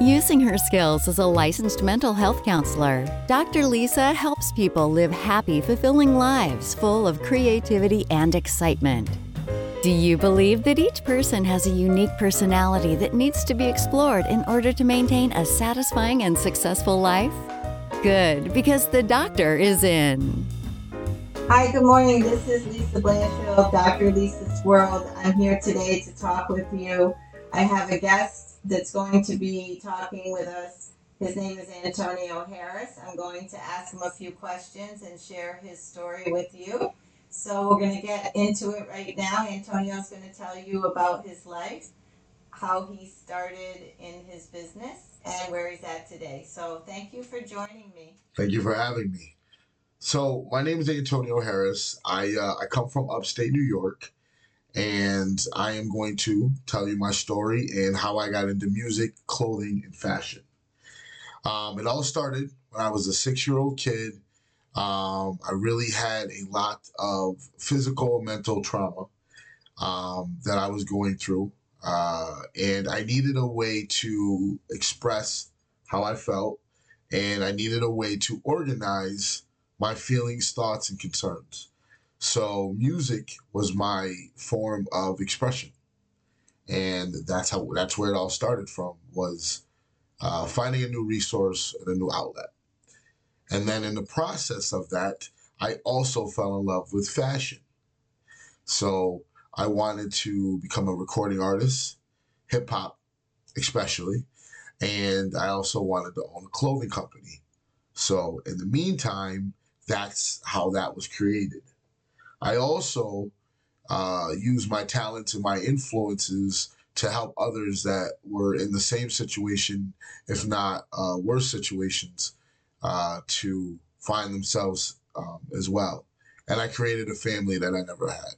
Using her skills as a licensed mental health counselor, Dr. Lisa helps people live happy, fulfilling lives full of creativity and excitement. Do you believe that each person has a unique personality that needs to be explored in order to maintain a satisfying and successful life? Good, because the doctor is in. Hi, good morning. This is Lisa Blanchfield, Dr. Lisa's World. I'm here today to talk with you. I have a guest that's going to be talking with us. His name is Antonio Harris. I'm going to ask him a few questions and share his story with you. So we're going to get into it right now. Antonio's going to tell you about his life, how he started in his business, and where he's at today. So thank you for joining me. Thank you for having me. So my name is Antonio Harris. I come from upstate New York, and I am going to tell you my story and how I got into music, clothing, and fashion. It all started when I was a 6-year-old kid. I really had a lot of physical and mental trauma that I was going through, and I needed a way to express how I felt, and I needed a way to organize my feelings, thoughts, and concerns. So music was my form of expression, and that's where it all started from, was finding a new resource and a new outlet. And then in the process of that, I also fell in love with fashion. So I wanted to become a recording artist, hip hop especially, and I also wanted to own a clothing company. So in the meantime, that's how that was created. I also use my talents and my influences to help others that were in the same situation, if not worse situations, to find themselves as well. And I created a family that I never had.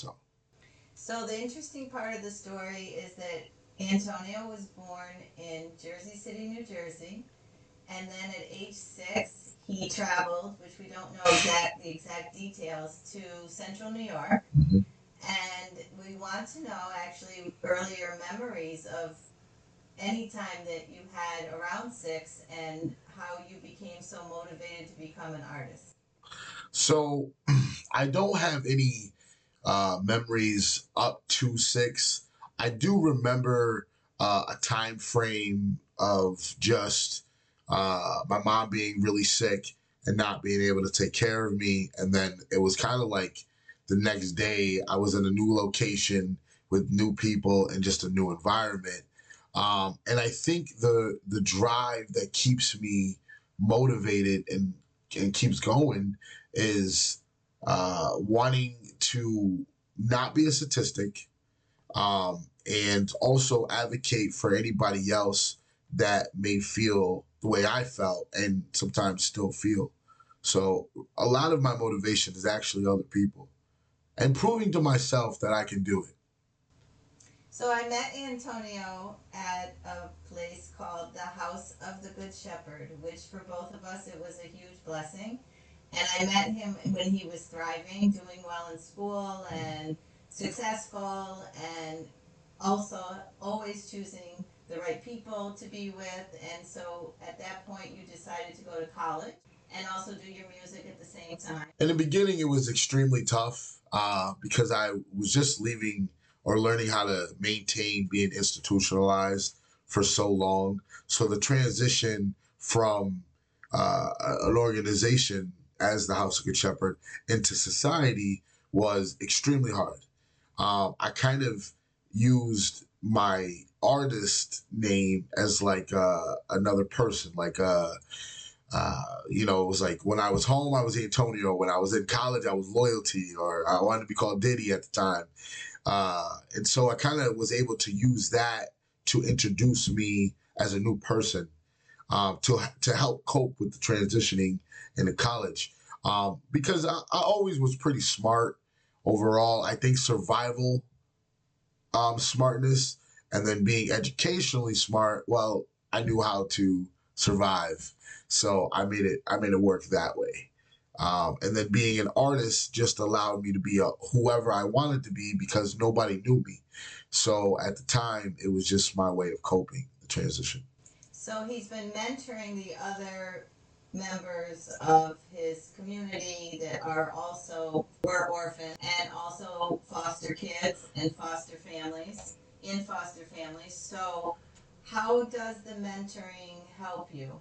So the interesting part of the story is that Antonio was born in Jersey City, New Jersey, and then at age 6, he traveled, which we don't know the exact details, to Central New York. Mm-hmm. And we want to know actually earlier memories of any time that you had around 6 and how you became so motivated to become an artist. So I don't have any memories up to 6. I do remember a time frame of just my mom being really sick and not being able to take care of me. And then it was kind of like the next day I was in a new location with new people and just a new environment. And I think the drive that keeps me motivated and keeps going is wanting to not be a statistic, and also advocate for anybody else that may feel the way I felt and sometimes still feel. So a lot of my motivation is actually other people and proving to myself that I can do it. So I met Antonio at a place called the House of the Good Shepherd, which for both of us, it was a huge blessing. And I met him when he was thriving, doing well in school and successful, and also always choosing the right people to be with. And so at that point, you decided to go to college and also do your music at the same time. In the beginning, it was extremely tough because I was just leaving or learning how to maintain being institutionalized for so long. So the transition from an organization as the House of Good Shepherd into society was extremely hard. I kind of used my artist name as like another person, like it was like when I was home, I was Antonio. When I was in college, I was Loyalty, or I wanted to be called Diddy at the time. And so I kind of was able to use that to introduce me as a new person, to help cope with the transitioning into college. Because I always was pretty smart overall. I think survival smartness and then being educationally smart, well, I knew how to survive. So I made it work that way. And then being an artist just allowed me to be whoever I wanted to be because nobody knew me. So at the time, it was just my way of coping the transition. So he's been mentoring the other members of his community that are also were orphans and also foster kids and foster families in foster families. So how does the mentoring help you?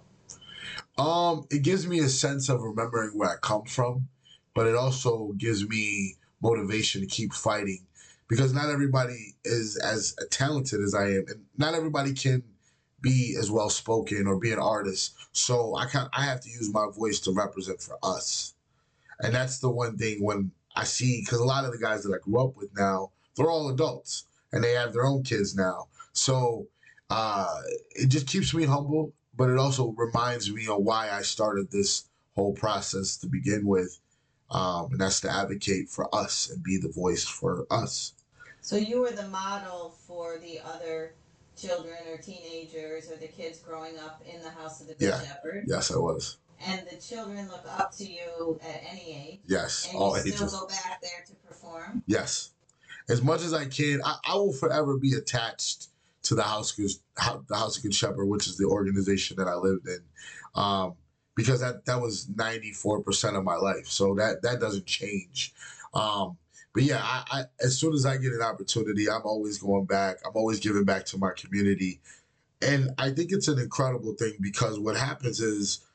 It gives me a sense of remembering where I come from, but it also gives me motivation to keep fighting because not everybody is as talented as I am, and not everybody can be as well spoken or be an artist. So I have to use my voice to represent for us, and that's the one thing when I see because a lot of the guys that I grew up with now they're all adults and they have their own kids now. So uh, it just keeps me humble, but it also reminds me of why I started this whole process to begin with, and that's to advocate for us and be the voice for us. So you were the model for the other children or teenagers or the kids growing up in the house of the Good Yeah. Shepherd. Yes, I was. And the children look up to you at any age. Yes, And all you still ages. go back there to perform. Yes, as much as I can. I will forever be attached to the House of Good Shepherd, which is the organization that I lived in, um, because that was 94% of my life. So that doesn't change. Um, but yeah, I as soon as I get an opportunity, I'm always going back. I'm always giving back to my community, and I think it's an incredible thing because what happens is,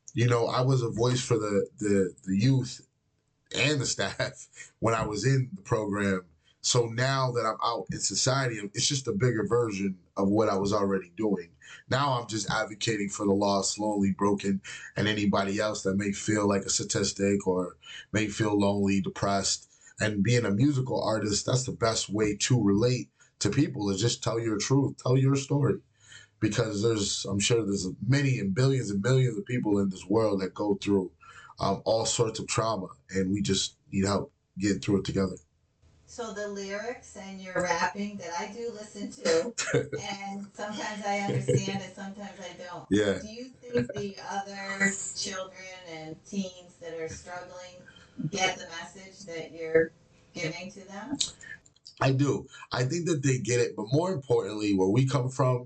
I was a voice for the youth and the staff when I was in the program. So now that I'm out in society, it's just a bigger version of what I was already doing. Now I'm just advocating for the lost, lonely, broken, and anybody else that may feel like a statistic or may feel lonely, depressed. And being a musical artist, that's the best way to relate to people is just tell your truth, tell your story. Because I'm sure there's many and millions of people in this world that go through all sorts of trauma, and we just need help getting through it together. So the lyrics and your rapping that I do listen to, and sometimes I understand it, sometimes I don't. Yeah. Do you think the other children and teens that are struggling get the message that you're giving to them? I do. I think that they get it, but more importantly, where we come from,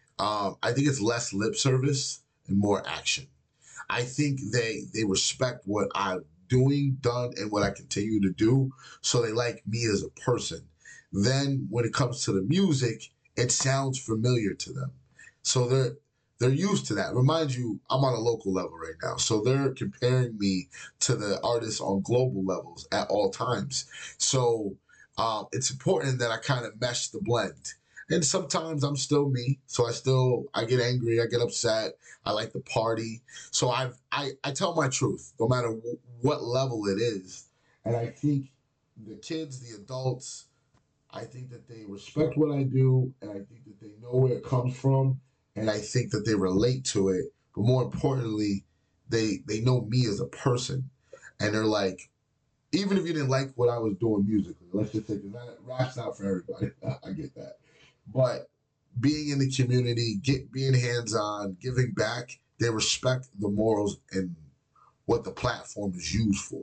I think it's less lip service and more action. I think they respect what I'm done, and what I continue to do, so they like me as a person. Then when it comes to the music, it sounds familiar to them, so they're used to that. Remind you, I'm on a local level right now, so they're comparing me to the artists on global levels at all times. So it's important that I kind of mesh the blend. And sometimes I'm still me, so I get angry, I get upset, I like to party. So I tell my truth, no matter what level it is. And I think the kids, the adults, I think that they respect what I do, and I think that they know where it comes from, and I think that they relate to it. But more importantly, they know me as a person, and they're like, even if you didn't like what I was doing musically, let's just say, because rap's not for everybody. I get that, but being in the community, being hands on, giving back, they respect the morals and what the platform is used for.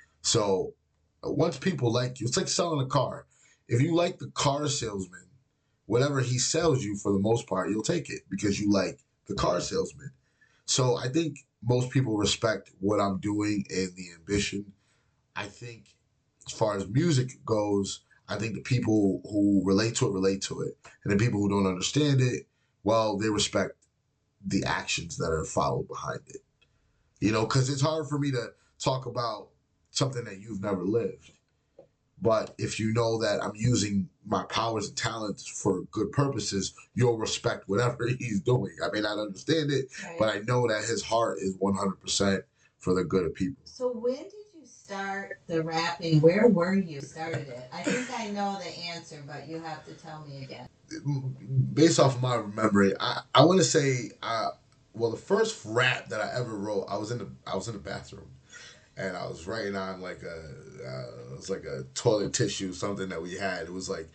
So once people like you, it's like selling a car. If you like the car salesman, whatever he sells you, for the most part, you'll take it because you like the car salesman. So I think most people respect what I'm doing and the ambition. I think as far as music goes, I think the people who relate to it. And the people who don't understand it, well, they respect the actions that are followed behind it. Because it's hard for me to talk about something that you've never lived. But if you know that I'm using my powers and talents for good purposes, you'll respect whatever he's doing. I may not understand it, Right. but I know that his heart is 100% for the good of people. So when did you start the rapping? Where were you started it? I think I know the answer, but you have to tell me again. Based off of my memory, I want to say, well, the first rap that I ever wrote, I was in the bathroom, and I was writing on like it was like a toilet tissue, something that we had. It was like,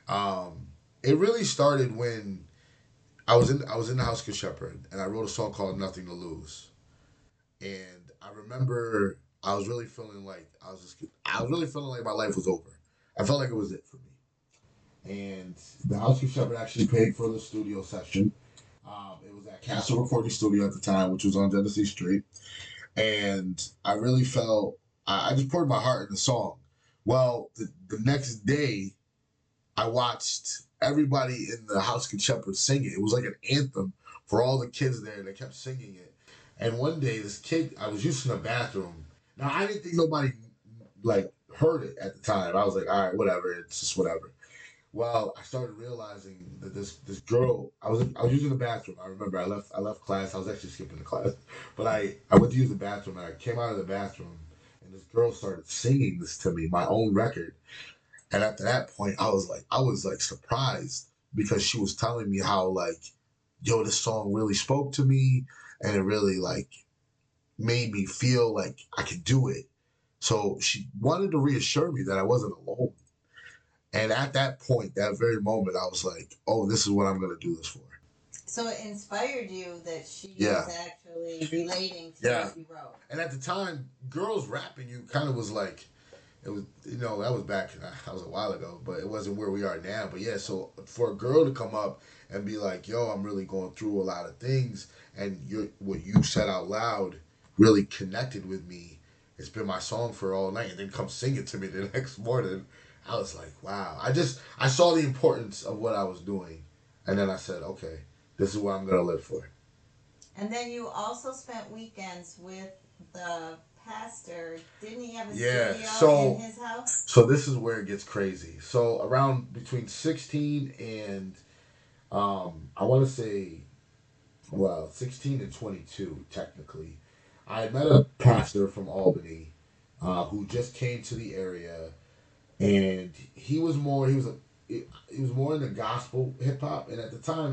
it really started when I was in the House of Good Shepherd, and I wrote a song called "Nothing to Lose," and I remember I was really feeling like my life was over. I felt like it was it for me. And the House of Shepherd actually paid for the studio session. It was at Castle Recording Studio at the time, which was on Genesee Street. And I really felt, I just poured my heart in the song. Well, the next day, I watched everybody in the House Kid Shepherd sing it. It was like an anthem for all the kids there. They kept singing it. And one day, this kid, I was using the bathroom. Now, I didn't think nobody, like, heard it at the time. I was like, all right, whatever. It's just whatever. Well, I started realizing that this girl, I was using the bathroom. I remember I left class. I was actually skipping the class, but I went to use the bathroom and I came out of the bathroom and this girl started singing this to me, my own record. And after that point, I was like surprised because she was telling me how like, yo, this song really spoke to me and it really like made me feel like I could do it. So she wanted to reassure me that I wasn't alone. And at that point, that very moment, I was like, "Oh, this is what I'm gonna do this for." So it inspired you that she Yeah, was actually relating to yeah. what you wrote. And at the time, girls rapping you kind of was like, it was, that was back, that was a while ago, but it wasn't where we are now. But yeah, so for a girl to come up and be like, "Yo, I'm really going through a lot of things," and what you said out loud really connected with me. It's been my song for all night, and then come sing it to me the next morning. I was like, wow. I saw the importance of what I was doing, and then I said, okay, this is what I'm gonna live for. And then you also spent weekends with the pastor. Didn't he have a Yeah. studio in So his house? so this is where it gets crazy. So around between 16 and I want to say, well, 16 and 22 technically. I had met a pastor from Albany who just came to the area, and he was more into gospel hip hop, and at the time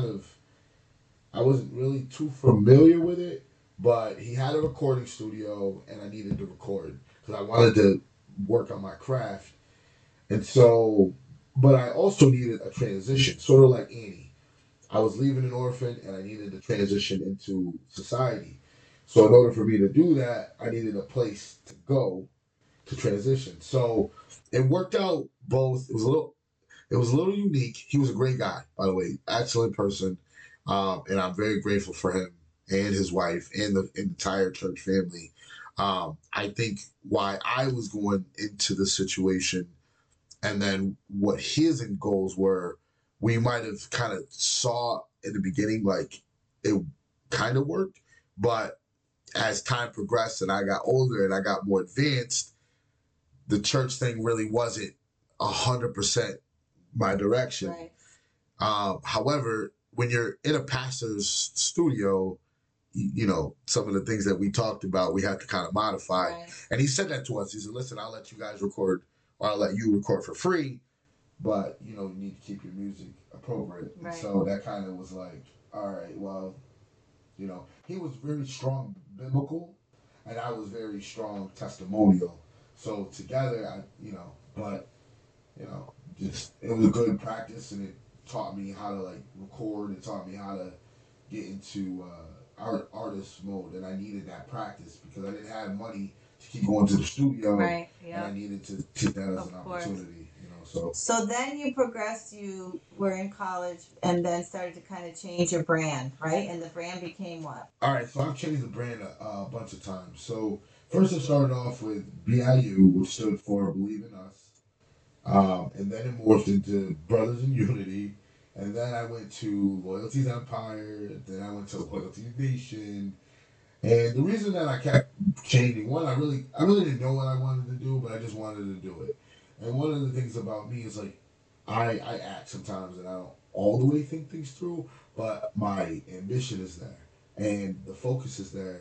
I wasn't really too familiar with it, but he had a recording studio, and I needed to record because I wanted to work on my craft, and so, but I also needed a transition, sort of like Annie. I was leaving an orphan, and I needed to transition into society. So in order for me to do that, I needed a place to go to transition. So it worked out both. It was a little unique. He was a great guy, by the way, excellent person, and I'm very grateful for him and his wife and the entire church family. I think why I was going into the situation and then what his end goals were, we might have kind of saw in the beginning like it kind of worked, but as time progressed and I got older and I got more advanced, the church thing really wasn't 100% my direction. Right. However, when you're in a pastor's studio, some of the things that we talked about, we had to kind of modify. Right. And he said that to us. He said, "Listen, I'll let you guys record, or I'll let you record for free, but you need to keep your music appropriate." And Right. so that kind of was like, all right, well, he was very strong biblical, and I was very strong testimonial. So together, but you know, just it was a good practice, and it taught me how to like record. It taught me how to get into artist mode, and I needed that practice because I didn't have money to keep going to the studio, Right. and Yeah. I needed to take that as Of an course. opportunity. So So then you progressed, you were in college and then started to kind of change your brand, right? And the brand became what? all right, so I've changed the brand a bunch of times. So first, I started off with BIU, which stood for Believe in Us. And then it morphed into Brothers in Unity. And then I went to Loyalties Empire. Then I went to Loyalties Nation. And the reason that I kept changing, one, I really didn't know what I wanted to do, but I just wanted to do it. And one of the things about me is like, I act sometimes and I don't all the way think things through, but my ambition is there and the focus is there.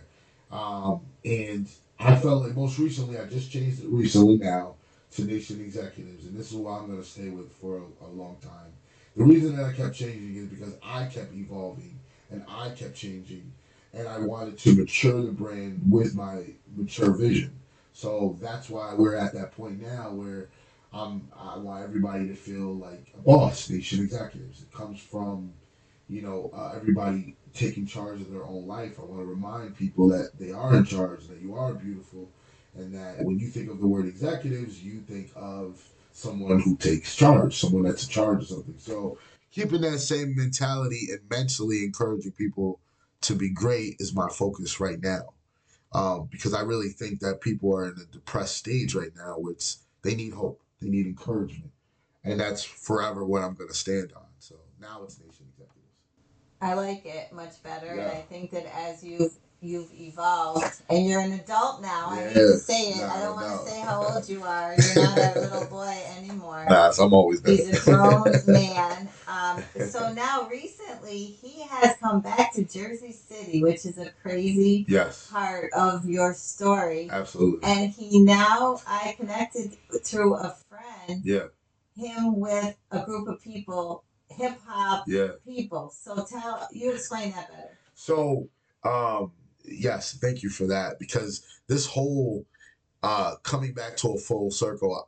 And I felt like most recently, I just changed it recently now to Nation Executives, and this is why I'm going to stay with for a long time. The reason that I kept changing is because I kept evolving and I kept changing, and I wanted to mature the brand with my mature vision. So that's why we're at that point now where I want everybody to feel like a boss. Nation Executives. It comes from everybody taking charge of their own life. I want to remind people that they are in charge, that you are beautiful, and that when you think of the word executives, you think of someone who takes charge, someone that's in charge of something. So keeping that same mentality and mentally encouraging people to be great is my focus right now. Because I really think that people are in a depressed stage right now, which they need hope, they need encouragement, and that's forever what I'm going to stand on. So now it's Nation Executives. I like it much better, and Yeah. I think that as you've evolved, and you're an adult now. I hate Yeah. to say it. I No, don't want no. to say how old you are. You're not a little boy anymore. Nah, so I'm always that. He's a grown man. So now recently he has come back to Jersey City, which is a crazy Yes, part of your story. absolutely. And he now, I connected through a friend, Yeah, him with a group of people, hip hop yeah. people. So you explain that better. So, yes, thank you for that, because this whole coming back to a full circle,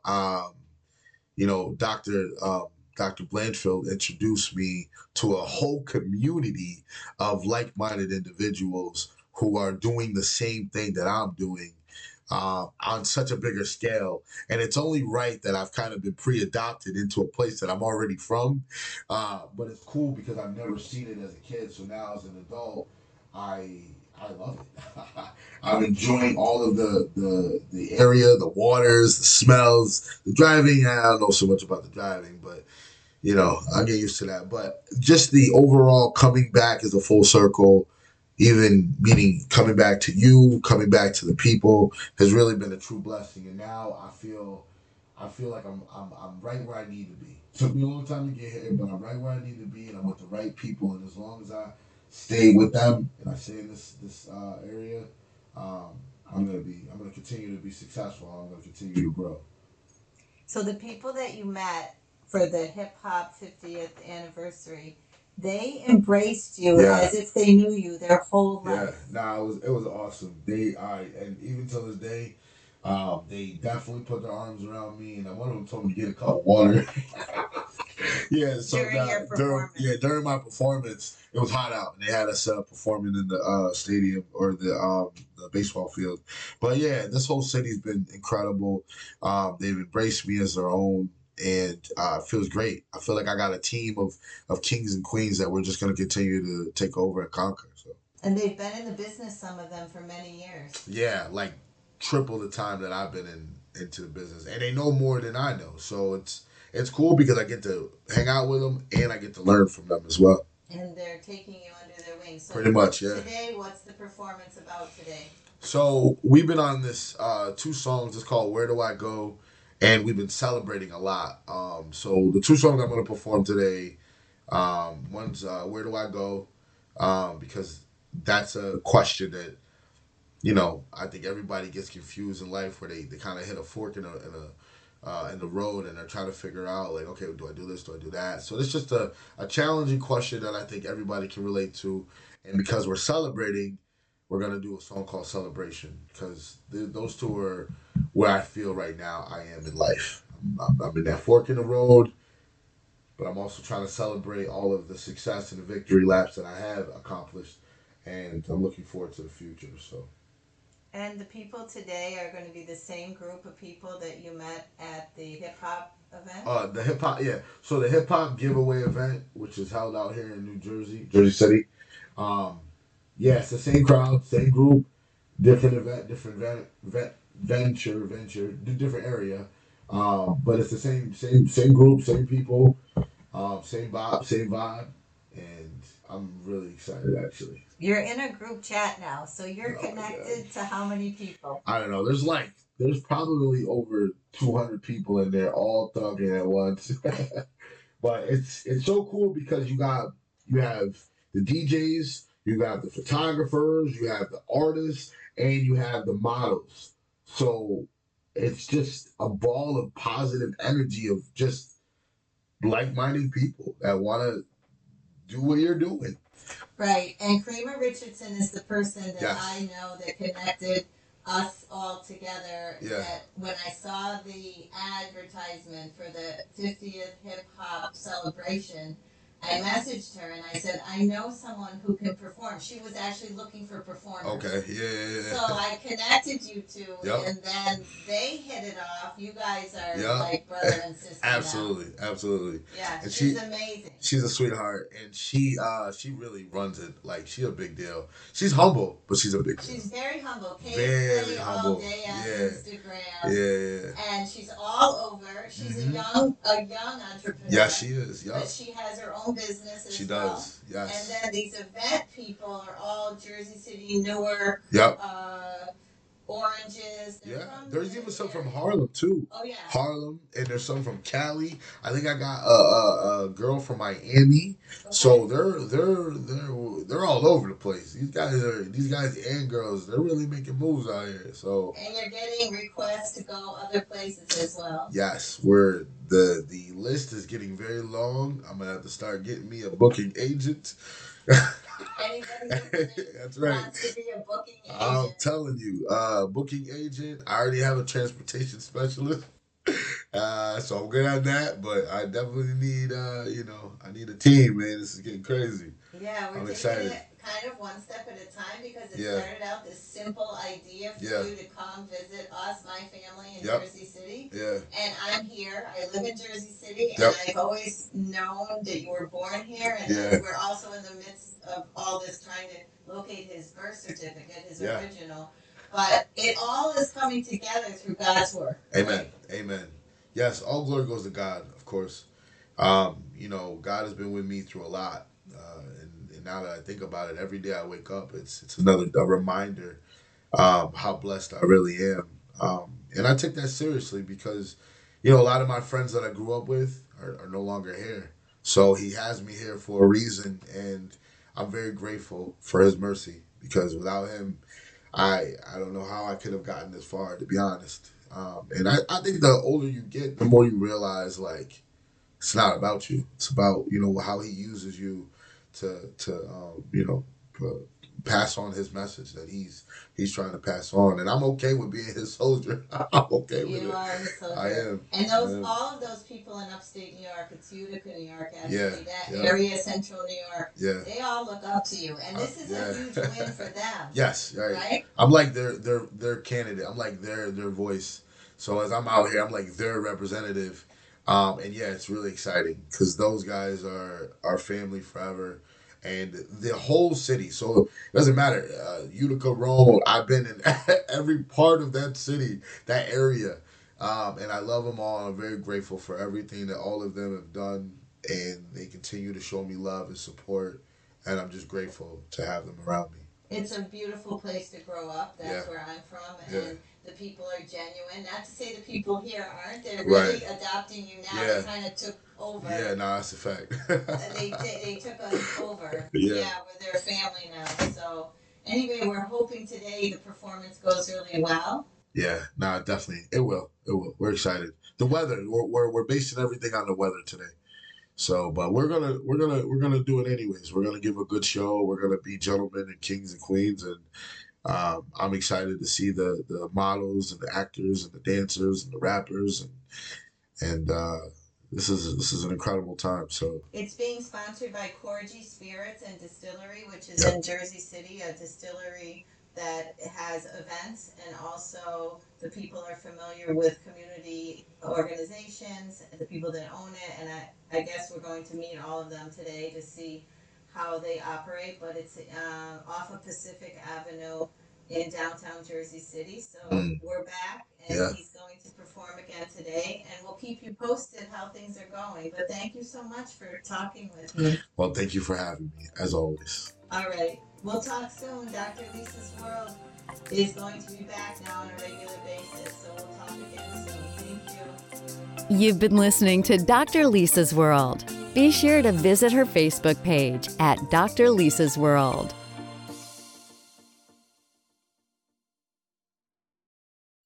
Dr. Blanchfield introduced me to a whole community of like-minded individuals who are doing the same thing that I'm doing on such a bigger scale. And it's only right that I've kind of been pre-adopted into a place that I'm already from. But it's cool because I've never seen it as a kid. So now as an adult, I love it. I'm enjoying all of the area, the waters, the smells, the driving. I don't know so much about the driving, but I get used to that. But just the overall coming back as a full circle, even meaning coming back to you, coming back to the people, has really been a true blessing. And now I feel like I'm right where I need to be. It took me a long time to get here, but I'm right where I need to be, and I'm with the right people. And as long as I stay with them and I stay in this area, um, I'm gonna continue to be successful. I'm gonna continue to grow. So the people that you met for the hip hop 50th anniversary, they embraced you Yeah. as if they knew you their whole Yeah, life. nah, it was awesome. And even till this day, they definitely put their arms around me, and one of them told me to get a cup of water. Yeah, so During your performance. during my performance, it was hot out, and they had us performing in the stadium or the baseball field. But yeah, this whole city's been incredible. They've embraced me as their own, and it feels great. I feel like I got a team of kings and queens that we're just going to continue to take over and conquer. So. And they've been in the business, some of them, for many years. Yeah, like triple the time that I've been into the business, and they know more than I know. So it's cool because I get to hang out with them and I get to learn from them as well. And they're taking you under their wings. So pretty much, yeah. Today, what's the performance about today? So we've been on this 2 songs. It's called "Where Do I Go," and we've been celebrating a lot. So the 2 songs I'm going to perform today, one's "Where Do I Go," because that's a question that I think everybody gets confused in life, where they kind of hit a fork in the road, and they're trying to figure out, like, okay, do I do this, do I do that? So it's just a challenging question that I think everybody can relate to. And because we're celebrating, we're gonna do a song called "Celebration," because those 2 are where I feel right now I am in life. I'm in that fork in the road, but I'm also trying to celebrate all of the success and the victory laps that I have accomplished, and I'm looking forward to the future. So. And the people today are going to be the same group of people that you met at the hip hop event? The hip hop, yeah. So the hip hop giveaway event, which is held out here in New Jersey, Jersey City. Yeah, it's the same crowd, same group, different venture, different area. But it's the same group, same people, same vibe, and I'm really excited actually. You're in a group chat now, so you're connected to how many people? I don't know. There's probably over 200 people in there, all thugging at once. But it's so cool because you have the DJs, you have the photographers, you have the artists, and you have the models. So it's just a ball of positive energy of just like-minded people that want to do what you're doing. Right, and Kramer Richardson is the person that Yes. I know that connected us all together. Yeah. That when I saw the advertisement for the 50th hip hop celebration, I messaged her and I said, I know someone who can perform. She was actually looking for performers. Okay, yeah. So I connected you two, Yep. and then they hit it off. You guys are Yep. like brother and sister now. Absolutely. Yeah, And she's amazing. She's a sweetheart, and she really runs it. Like, she's a big deal. She's humble, but she's a big deal. She's very humble. Very humble. All day on Yeah. Instagram. Yeah. And she's all over. She's a young entrepreneur. Yeah, she is. Yeah. But she has her own business as She well. does. Yes. And then these event people are all Jersey City, Newark. Yep. Oranges. There's even some from Harlem too. Oh yeah. Harlem, and there's some from Cali. I think I got a girl from Miami. Okay. So they're all over the place. These guys and girls, they're really making moves out here. So. And you're getting requests to go other places as well. Yes, the list is getting very long. I'm gonna have to start getting me a booking agent. Anybody That's right. wants to be a booking agent. I'm telling you, booking agent. I already have a transportation specialist, so I'm good at that. But I definitely need, I need a team, man. This is getting crazy. Yeah, we're taking it kind of one step at a time because it started out this simple idea for you to come visit us, my family in Jersey City. Yeah. And I'm here. I live in Jersey City, and I've always known that you were born here, and we're also in the midst of all this trying to locate his birth certificate, his original. But it all is coming together through God's work. Amen. Right? Amen. Yes, all glory goes to God, of course. God has been with me through a lot. And now that I think about it, every day I wake up, it's a reminder how blessed I really am. And I take that seriously because, a lot of my friends that I grew up with are no longer here. So he has me here for a reason, and I'm very grateful for his mercy because without him, I don't know how I could have gotten this far, to be honest. And I think the older you get, the more you realize, like, it's not about you. It's about, how he uses you to pass on his message that he's trying to pass on. And I'm okay with being his soldier. I'm okay with it. You are his soldier. I am. And all of those people in upstate New York, it's Utica, New York, actually, area, central New York, they all look up to you. And this is a huge win for them. Yes, right? I'm like their candidate. I'm like their voice. So as I'm out here, I'm like their representative. And it's really exciting because those guys are family forever. And the whole city, so it doesn't matter. Utica, Rome, I've been in every part of that city, that area. And I love them all. I'm very grateful for everything that all of them have done. And they continue to show me love and support. And I'm just grateful to have them around me. It's a beautiful place to grow up. That's where I'm from. And the people are genuine. Not to say the people here aren't. They're really adopting you now. They kind of took over. Yeah, no, that's a fact. they took us over. We're their family now. So anyway, we're hoping today the performance goes really well. Yeah, no, definitely. It will. We're excited. The weather, we're basing everything on the weather today. So, but we're gonna do it anyways. We're gonna give a good show. We're gonna be gentlemen and kings and queens, and I'm excited to see the models and the actors and the dancers and the rappers and this is an incredible time. So it's being sponsored by Corgi Spirits and Distillery, which is in Jersey City, a distillery that has events, and also the people are familiar with community organizations and the people that own it, and I guess we're going to meet all of them today to see how they operate, but it's off of Pacific Avenue in downtown Jersey City. So we're back, and he's going to perform again today, and we'll keep you posted how things are going. But thank you so much for talking with me. Well, thank you for having me, as always. All right. We'll talk soon. Dr. Lisa's World is going to be back now on a regular basis, so we'll talk again soon. Thank you. You've been listening to Dr. Lisa's World. Be sure to visit her Facebook page at Dr. Lisa's World.